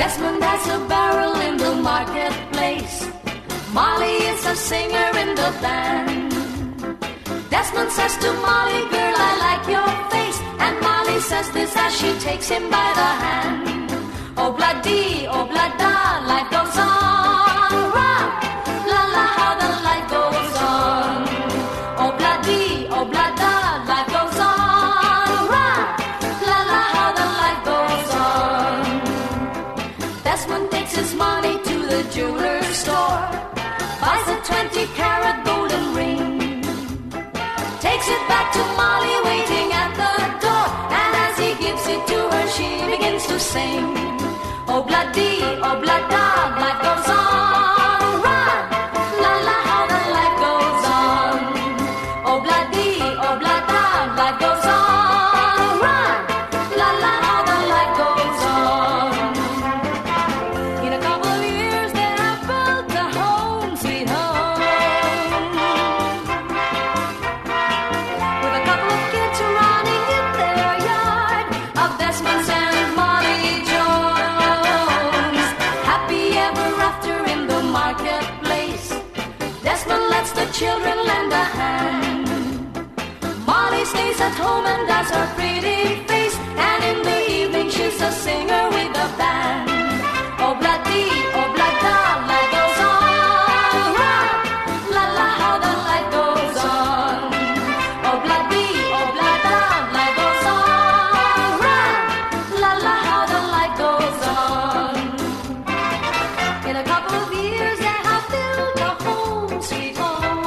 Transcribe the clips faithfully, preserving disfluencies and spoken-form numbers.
Desmond has a barrel in the marketplace. Molly is a singer in the band. Desmond says to Molly, girl, I like your face. And Molly says this as she takes him by the hand. Oh, bloody, oh, blada, life goes on. Rock, la la, how the life goes on. Oh, bloody, oh, blada, life goes on. Rock, la la, how the life goes on. Desmond takes his money to the jeweler's store, buys a twenty carat golden ring, takes it back to Molly waiting at the door, and as he gives it to her she begins to sing. Oh, bloody, oh, blada, life goes on. Run, la la, how the life goes on. Oh, bloody, oh, blada, life goes on. Run, la la, how the life goes on. In a couple of years they have built a home, sweet home, with a couple of kids running in their yard of Desmond's and Molly Jones. Happy ever after in the marketplace. Desmond lets the children lend a hand. Molly stays at home and does her pretty face, and in the evening she's a singer with a band. Oh, bloody, oh, blada, life goes on. Rock, la la, how the life goes on. Oh, bloody, oh, blada, life goes on. Rock, la la, how the life goes on. In a couple of years they have built a home, sweet home,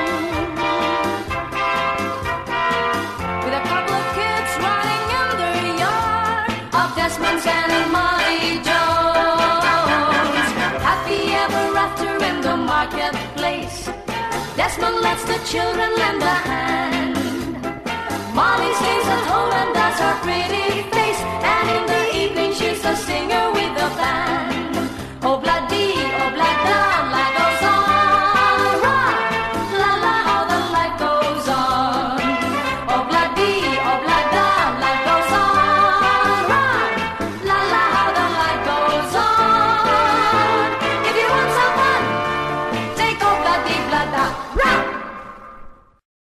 with a couple of kids running in the yard of Desmond's and Molly Jones. Happy ever after in the marketplace. Desmond lets the children lend a hand. Molly stays at home and does her pretty